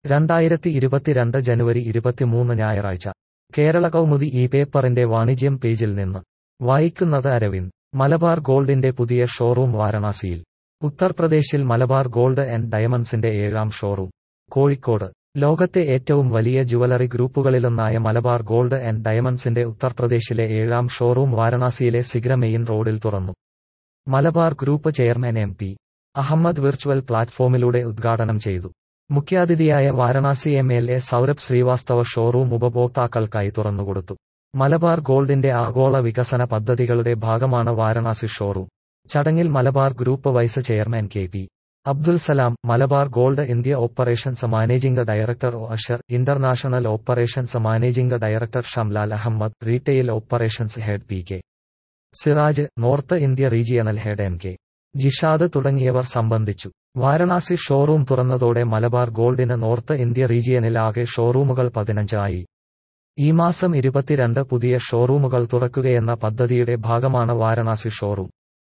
2022 ജനുവരി 23 ഞായറാഴ്ച കേരള കൗമുദി ഈ പേപ്പറിന്റെ വാണിജ്യം പേജിൽ നിന്ന് വായിക്കുന്നത് അരവിന്ദ്. മലബാർ ഗോൾഡിന്റെ പുതിയ ഷോറൂം വാരണാസിയിൽ. ഉത്തർപ്രദേശിൽ മലബാർ ഗോൾഡ് ആൻഡ് ഡയമണ്ട്സിന്റെ 7ാം ഷോറൂം കോഴിക്കോട്. ലോകത്തെ ഏറ്റവും വലിയ ജുവലറി ഗ്രൂപ്പുകളിലൊന്നായ മലബാർ ഗോൾഡ് ആൻഡ് ഡയമണ്ട്സിന്റെ ഉത്തർപ്രദേശിലെ 7ാം ഷോറൂം വാരണാസിയിലെ സിഗ്ര മെയിൻ റോഡിൽ തുറന്നു. Malabar group chairman M P. Ahammed virtual പ്ലാറ്റ്ഫോമിലൂടെ ഉദ്ഘാടനം ചെയ്തു. മുഖ്യാതിഥിയായ വാരണാസി എം.എൽ.എ. സൗരഭ് ശ്രീവാസ്തവ ഷോറൂം ഉപഭോക്താക്കൾക്കായി തുറന്നുകൊടുത്തു. മലബാർ ഗോൾഡിന്റെ ആഗോള വികസന പദ്ധതികളുടെ ഭാഗമാണ് വാരണാസി ഷോറൂം. ചടങ്ങിൽ Malabar group vice chairman K P. Abdul Salam, Malabar Gold India operations managing director O Asher, international operations managing director Shamlal Ahammed, retail operations head P K. Siraj, north India regional head M K. Jishad തുടങ്ങിയവർ സംബന്ധിച്ചു. വാരണാസി ഷോറൂം തുറന്നതോടെ മലബാർ ഗോൾഡിന് നോർത്ത് ഇന്ത്യ റീജിയനിൽ ആകെ ഷോറൂമുകൾ 15 ആയി. ഈ മാസം 22 പുതിയ ഷോറൂമുകൾ തുറക്കുകയെന്ന പദ്ധതിയുടെ ഭാഗമാണ് വാരണാസി ഷോറൂം.